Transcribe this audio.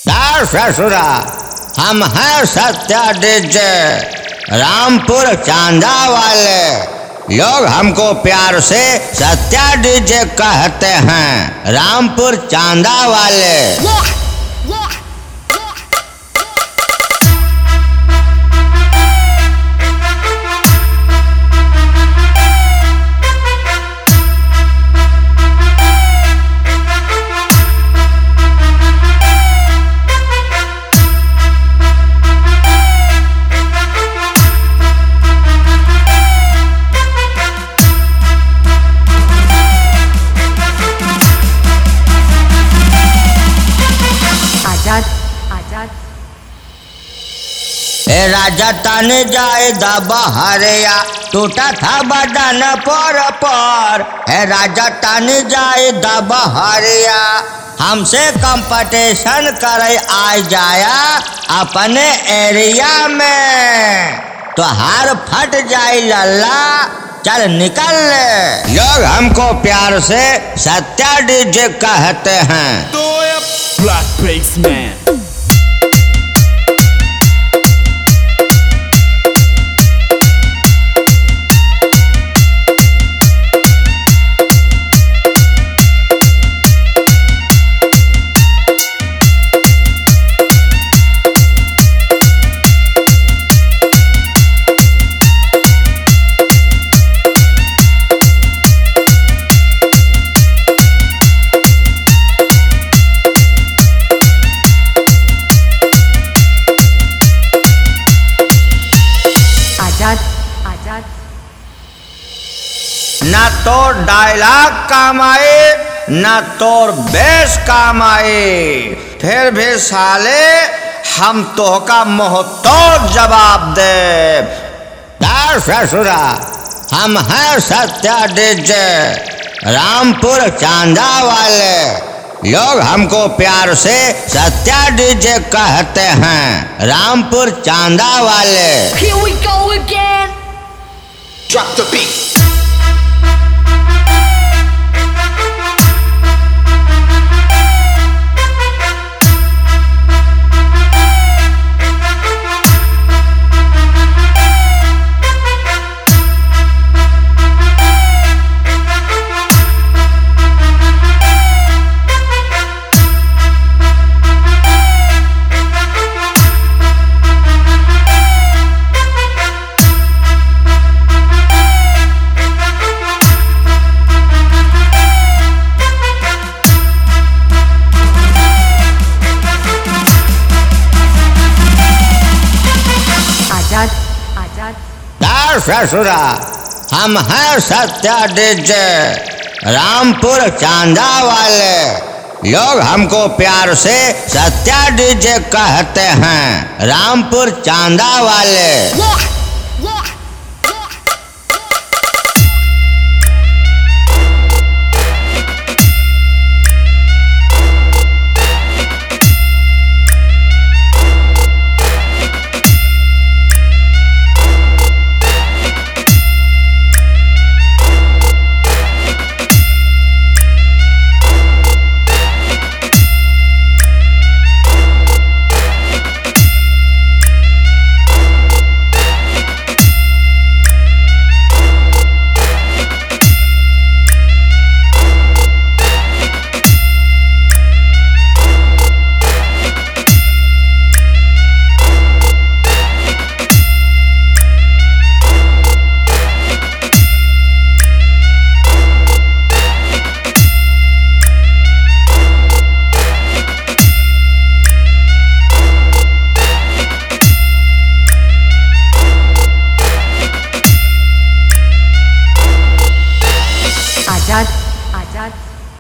दार ससुरा, हम हैं सत्या डीजे, रामपुर चांदा वाले। लोग हमको प्यार से सत्या डीजे कहते हैं, रामपुर चांदा वाले। ए राजा ताने जाए बहरिया, टूटा था बदन पर। ए राजा ताने जाए बहरिया, हमसे कंपटीशन करे आ जाया अपने एरिया में, तो हार फट जाए लल्ला, चल निकल ले। लोग हमको प्यार से सत्या डीजे कहते हैं। Black Bassman. ना तो डायलॉग काम आए, ना तोर बेस काम आए, फिर भी साले हम तो का मुँह तोड़ जवाब दे। दार ससुरा, हम हैं सत्या डीजे, रामपुर चांदा वाले। लोग हमको प्यार से सत्या डीजे कहते हैं, रामपुर चांदा वाले। Here we go again. Drop the beat. दार ससुरा, हम हैं सत्या डीजे, रामपुर चांदा वाले। लोग हमको प्यार से सत्या डीजे कहते हैं, रामपुर चांदा वाले।